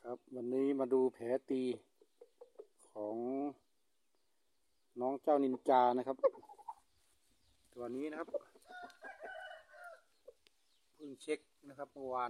ครับวันนี้มาดูแผลตีของน้องเจ้านินจานะครับตัวนี้นะครับเพิ่งเช็คนะครับเมื่อวาน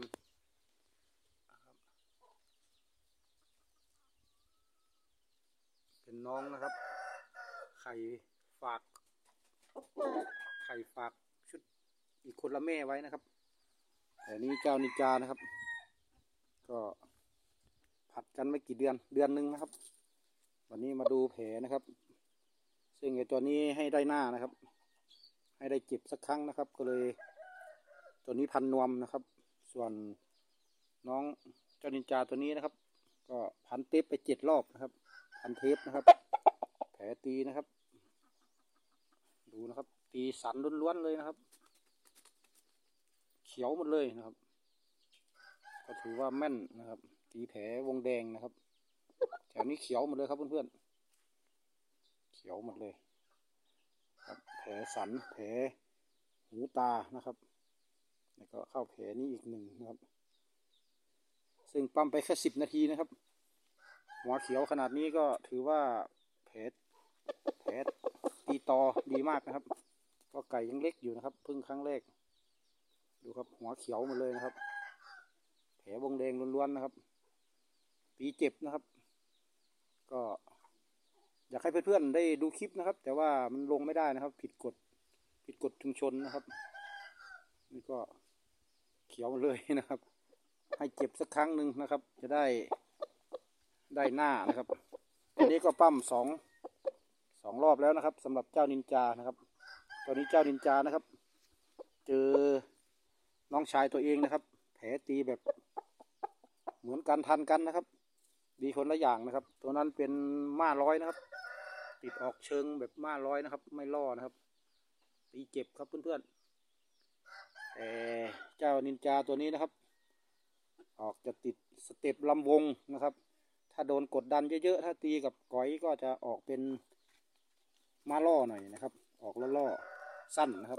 เป็นน้องนะครับไข่ฝากไข่ฝากชุดอีกคนละแม่ไว้นะครับแต่นี้เจ้านินจานะครับก็ผัดกันไม่กี่เดือนหนึ่งนะครับวันนี้มาดูแผลนะครับซึ่งไอ้ตัวนี้ให้ได้หน้านะครับให้ได้เจ็บสักครั้งนะครับก็เลยตัวนี้พันนวมนะครับส่วนน้องเจ้านินจาตัวนี้นะครับก็พันเทปไป7 รอบนะครับพันเทปนะครับแผลตีนะครับดูนะครับตีสันล้วนๆเลยนะครับเขียวหมดเลยนะครับก็ถือว่าแม่นนะครับตีแผลวงแดงนะครับแถวนี้เขียวหมดเลยครับเพื่อนๆเขียวหมดเลยครับแผลสันแผลหูตานะครับแล้วก็เข้าแผลนี้อีก1นะครับซึ่งปั๊มไปแค่10 นาทีนะครับหัวเขียวขนาดนี้ก็ถือว่าแผลตีต่อดีมากนะครับก็ไก่ยังเล็กอยู่นะครับเพิ่งครั้งแรกดูครับหัวเขียวหมดเลยนะครับแผลวงแดงล้วนๆนะครับตีเจ็บนะครับก็อยากให้เพื่อนๆได้ดูคลิปนะครับแต่ว่ามันลงไม่ได้นะครับผิดกฎชุมชนนะครับนี่ก็เขียวเลยนะครับให้เจ็บสักครั้งหนึ่งนะครับจะได้หน้านะครับอันนี้ก็ปั้มสองรอบแล้วนะครับสำหรับเจ้านินจานะครับตอนนี้เจ้านินจานะครับเจอน้องชายตัวเองนะครับแผลตีแบบเหมือนกันทันกันนะครับดีคนละอย่างนะครับตัวนั้นเป็นม่าร้อยนะครับติดออกเชิงแบบม่าร้อยนะครับไม่ล่อนะครับตีเจ็บครับเพื่อนๆแต่เจ้านินจาตัวนี้นะครับออกจะติดสเต็ปลำวงนะครับถ้าโดนกดดันเยอะๆถ้าตีกับก๋อยก็จะออกเป็นมาล่อหน่อยนะครับออกล่อสั้นนะครับ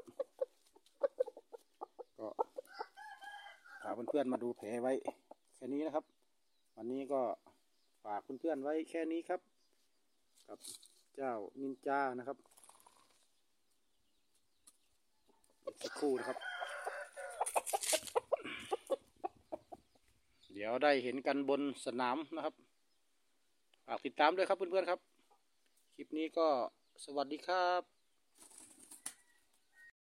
ก็พาเพื่อนๆมาดูแผลไว้แค่นี้นะครับวันนี้ก็ฝากเพื่อนๆไว้แค่นี้ครับกับเจ้านินจานะครับสักครู่นะครับเดี๋ยวได้เห็นกันบนสนามนะครับฝากติดตามด้วยครับเพื่อนๆครับคลิปนี้ก็สวัสดีครับ